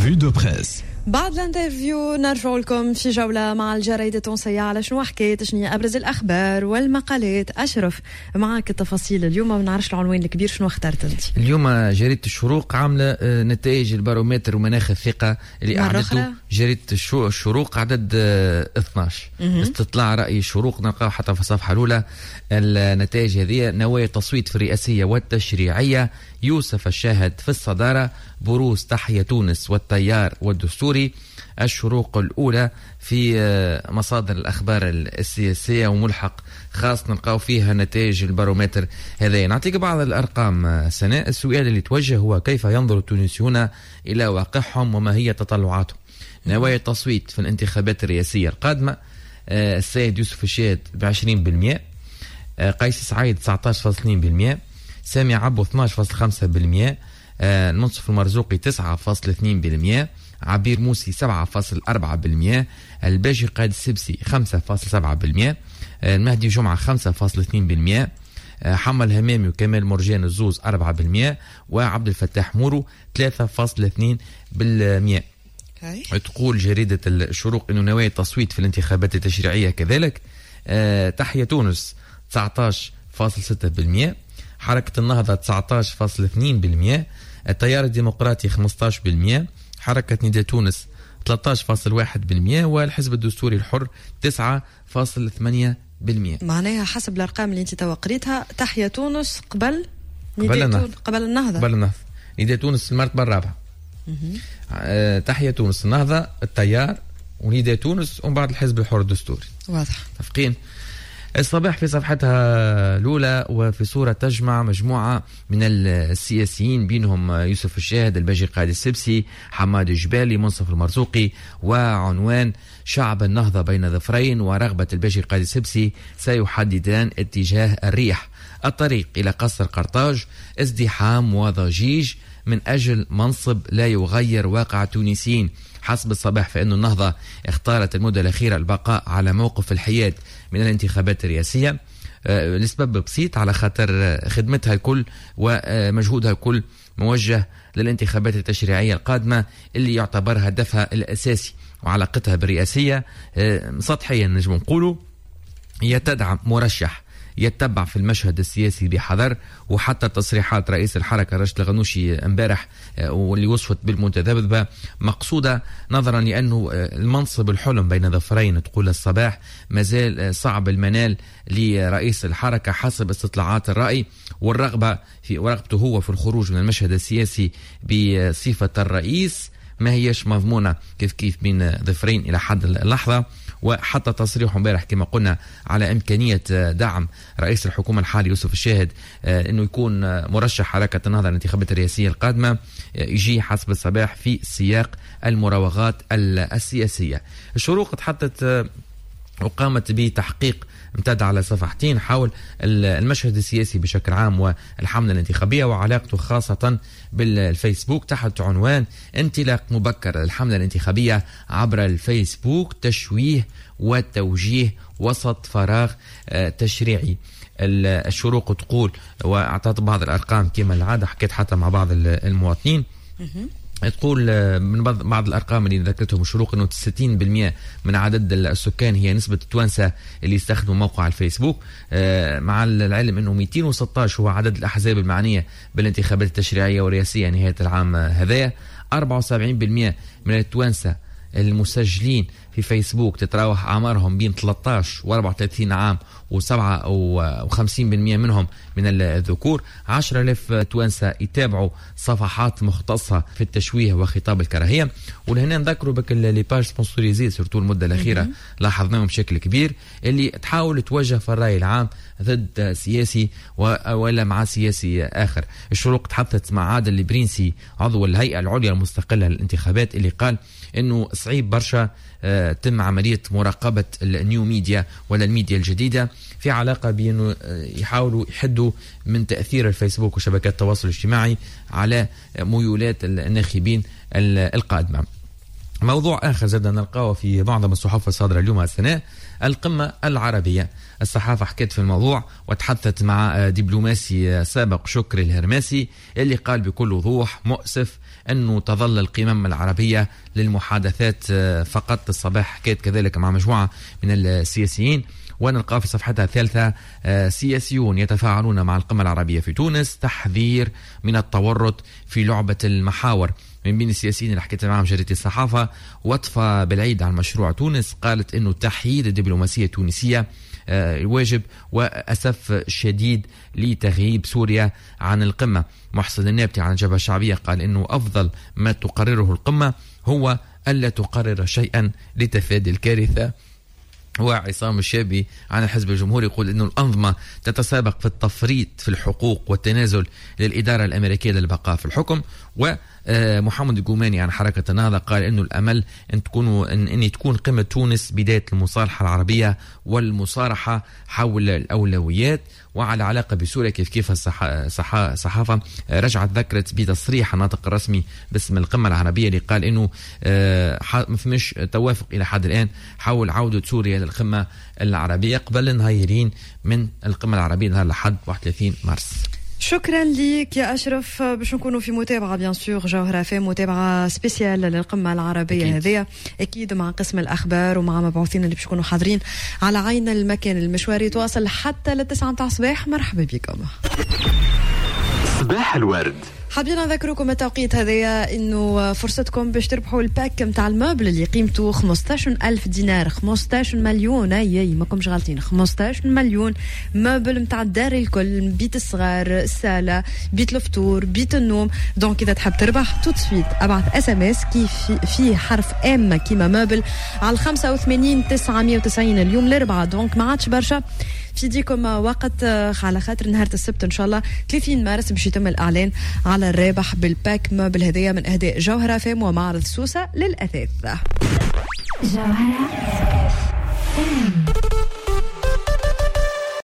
Revue de presse. بعد الانترفيو نرجع لكم في جولة مع الجريدة التونسية على شنو حكيت شنو أبرز الأخبار والمقالات. أشرف معك التفاصيل اليوم، ما نعرفش العنوان الكبير شنو اخترت أنت اليوم؟ جريدة الشروق عاملة نتائج البارومتر ومناخ الثقة اللي أعدته جريدة الشروق عدد 12 استطلاع رأي الشروق. نلقاو حتى في الصفحة الأولى النتائج هذه: نوايا التصويت في الرئاسية والتشريعية، يوسف الشاهد في الصدارة، بروز تحيا تونس والتيار والدستوري. الشروق الأولى في مصادر الأخبار السياسية وملحق خاص نلقاو فيها نتائج البارومتر هذا. نعطيك بعض الأرقام سناء. السؤال اللي توجه هو: كيف ينظر التونسيون إلى واقعهم وما هي تطلعاتهم؟ نوايا التصويت في الانتخابات الرئاسية القادمة: السيد يوسف الشاهد ب20%، قيس سعيد 19.2%، سامي عبو 12.5%، المنصف المرزوقي 9.2%، عبير موسي 7.4%، الباجي قائد السبسي 5.7%، المهدي جمعة 5.2%، حمل همامي وكمال مرجان الزوز 4%، وعبد الفتاح مورو 3.2%. تقول جريدة الشروق إنه نوايا التصويت في الانتخابات التشريعية كذلك: تحيا تونس 19.6%، حركة النهضة 19.2%، التيار الديمقراطي 15%، حركة نداء تونس 13.1%، والحزب الدستوري الحر 9.8%. معناها حسب الأرقام اللي انت توقريتها تحيا تونس قبل النهضة. نداء تونس المرتبة الرابعة، تحيا تونس، النهضة، التيار، ونداء تونس، ومن بعد الحزب الحر الدستوري. واضح. متفقين؟ الصباح في صفحتها الأولى وفي صورة تجمع مجموعة من السياسيين بينهم يوسف الشاهد، الباجي قائد السبسي، حماد الجبالي، منصف المرزوقي، وعنوان: شعب النهضة بين ظفرين ورغبة الباجي قائد السبسي سيحددان اتجاه الريح. الطريق إلى قصر قرطاج ازدحام وضجيج من أجل منصب لا يغير واقع التونسيين. حسب الصباح فإن النهضة اختارت المدة الأخيرة البقاء على موقف الحياد من الانتخابات الرئاسية لسبب بسيط: على خاطر خدمتها الكل ومجهودها الكل موجه للانتخابات التشريعية القادمة اللي يعتبر هدفها الأساسي. وعلاقتها بالرئاسية سطحيا نجم نقولوا هي تدعم مرشح يتبع في المشهد السياسي بحذر. وحتى تصريحات رئيس الحركة رشد الغنوشي امبارح واللي وصفت بالمتذبذبة مقصودة، نظرا لأنه المنصب الحلم بين ظفرين تقول الصباح مازال صعب المنال لرئيس الحركة حسب استطلاعات الرأي، والرغبة ورغبته هو في الخروج من المشهد السياسي بصفة الرئيس ما هيش مضمونة كيف بين ظفرين إلى حد اللحظة. وحتى تصريح امبارح كما قلنا على إمكانية دعم رئيس الحكومة الحالي يوسف الشاهد أنه يكون مرشح حركة النهضة الانتخابات الرئاسية القادمة يجي حسب الصباح في سياق المراوغات السياسية. الشروق تحدثت وقامت بتحقيق امتد على صفحتين حول المشهد السياسي بشكل عام والحملة الانتخابية وعلاقته خاصة بالفيسبوك تحت عنوان: انطلاق مبكر الحملة الانتخابية عبر الفيسبوك، تشويه وتوجيه وسط فراغ تشريعي. الشروق تقول واعطت بعض الارقام كما العادة، حكيت حتى مع بعض المواطنين. تقول من بعض الأرقام اللي ذكرتهم الشروق أنه 60% من عدد السكان هي نسبة التوانسة اللي يستخدموا موقع الفيسبوك، مع العلم أنه 216 هو عدد الأحزاب المعنية بالانتخابات التشريعية والرئاسية نهاية العام هذايا. 74% من التوانسة المسجلين في فيسبوك تتراوح أعمارهم بين 13 و34 عام، و57% منهم من الذكور. 10,000 توانسة يتابعوا صفحات مختصة في التشويه وخطاب الكراهية. ولهنا نذكروا بك لي باج سبونسوريزي سورتو المدة الأخيرة لاحظناهم بشكل كبير اللي تحاول توجه في الرأي العام ضد سياسي ولا مع سياسي آخر. الشروق تحدثت مع عادل البرنسي عضو الهيئة العليا المستقلة للانتخابات اللي قال إنه صعيب برشا تم عملية مراقبة النيو ميديا ولا الميديا الجديدة في علاقة بأنه يحاولوا يحدوا من تأثير الفيسبوك وشبكات التواصل الاجتماعي على ميولات الناخبين القادمة. موضوع آخر زاد نلقاه في معظم الصحف الصادرة اليوم الثناء، القمة العربية. الصحافة حكت في الموضوع وتحدثت مع دبلوماسي سابق شكري الهرماسي اللي قال بكل وضوح مؤسف أنه تظل القمم العربية للمحادثات فقط. الصباح حكيت كذلك مع مجموعة من السياسيين ونلقى في صفحتها الثالثة سياسيون يتفاعلون مع القمة العربية في تونس، تحذير من التورط في لعبة المحاور. من بين السياسيين اللي حكيت معهم جريدة الصحافة وطفة بالعيد عن مشروع تونس، قالت انه تحييد الدبلوماسية التونسية واجب وأسف شديد لتغييب سوريا عن القمة. محسن النابتي عن الجبهة الشعبية قال انه افضل ما تقرره القمة هو ألا تقرر شيئا لتفادي الكارثة. وعصام الشابي عن الحزب الجمهوري يقول انه الانظمه تتسابق في التفريط في الحقوق والتنازل للاداره الامريكيه للبقاء في الحكم. ومحمد الجوماني عن حركه النهضه قال انه الامل ان تكون قمه تونس بدايه المصالحه العربيه والمصارحه حول الاولويات. وعلى علاقه بسوريا كيف الصحافه رجعت ذكرت بتصريح الناطق الرسمي باسم القمه العربيه اللي قال انه ما فماش توافق الى حد الان حول عوده سوريا للقمه العربيه قبل النهايرين من القمه العربيه نهار الاحد 31 مارس. شكرا لك يا أشرف. باش نكونوا في متابعة بيان سور جوهرة في متابعة سبيسيال للقمة العربية هذه أكيد مع قسم الأخبار ومع مبعوثين اللي باش يكونوا حاضرين على عين المكان. المشوار يتواصل حتى للتسعة متاع الصباح. مرحبا بكم. صباح الورد. حابين نذكركم التوقيت هذايا انه فرصتكم باش تربحوا الباك نتاع الموبل اللي قيمته 15,000 دينار. 15 مليون اي ماكمش غالطين. 15 مليون موبل نتاع الدار الكل، بيت الصغار، الساله، بيت الفطور، بيت النوم. دونك اذا تحب تربح تو سويت ابعث اس ام اس كيف فيه حرف ام كيما موبل على 85 990 اليوم الاربعاء. دونك ما عادش برشا في ديكم وقت على خاطر نهار السبت ان شاء الله 30 مارس باش يتم الاعلان على الرابح بالباك موبل هديه من اهداء جوهره فام ومعرض سوسه للاثاث. جوهره